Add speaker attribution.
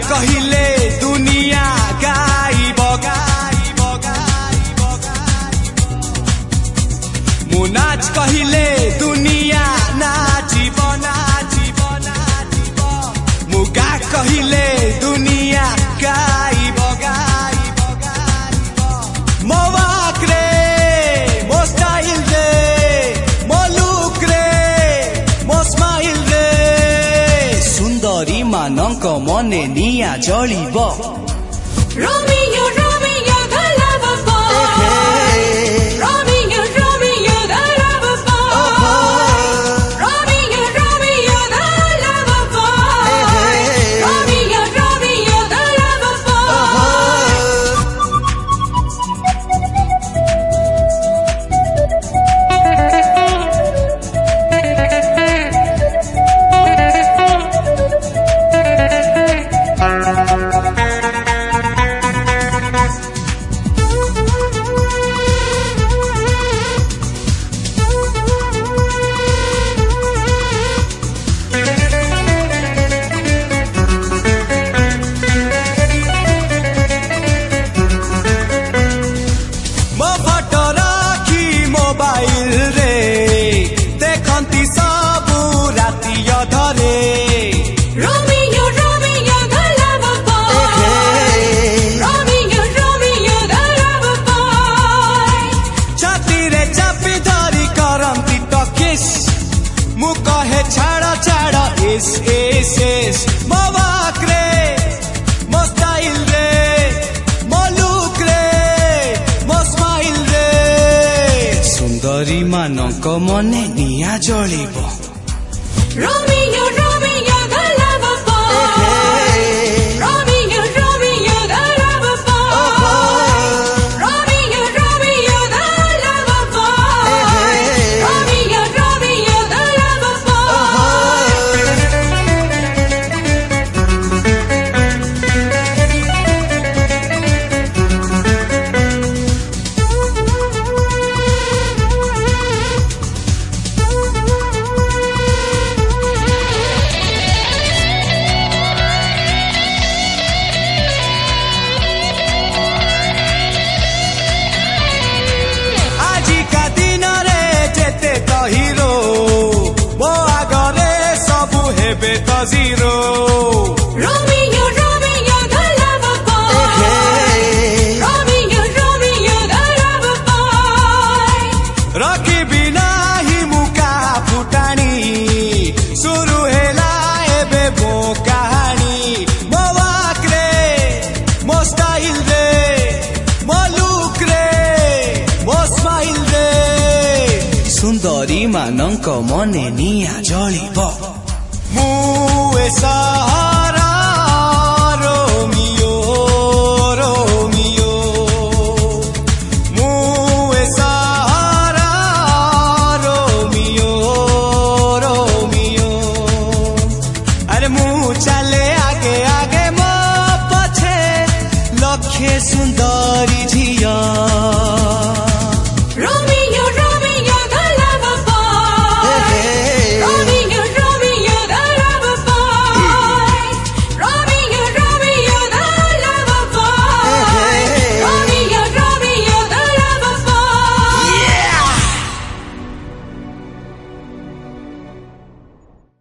Speaker 1: कहिले दुनिया गाइब मु नाच कहिले दुनिया नाचिब मु गा कहिले दुनिया गाइब मो वाक रे मो स्टाइल रे मो लुक रे मो स्माइल रे सुंदरी मानक मने निया जलिब
Speaker 2: Romeo, Romeo, the lover boy. Romeo, Romeo, the lover boy. Romeo, Romeo, the lover boy. Romeo, Romeo, the lover
Speaker 1: मो फोटो राखी मोबाइल रे देखंती सबु राति अधरे
Speaker 2: Romeo, Romeo, the lover boy. Romeo, Romeo, the lover boy.
Speaker 1: छाती रे चापी धरी करंती तो किस मु कहे छाड़ छाड़ एस एस एस मो वाक रे मो स्टाइल रे मो लुक रे मो स्माइल रे सुंदरी मानक मने निया जलिब
Speaker 2: Romeo, Romeo, the lover boy. Romeo, Romeo, the lover boy. Romeo, Romeo, the lover boy. Romeo, Romeo, the lover
Speaker 1: आजिका दिन रे जेते तो हीरो मो आगरे सबु हेबे तो zero
Speaker 2: Romeo, Romeo, the lover boy. Romeo, Romeo, the lover boy.
Speaker 1: रखी बिना ही मुका फुटानी शुरू हेला एबे मो कहानी मो वाक रे मो स्टाइल रे मो लुक रे मो स्माइल रे सुंदरी मानक मने निया जलिब मु ए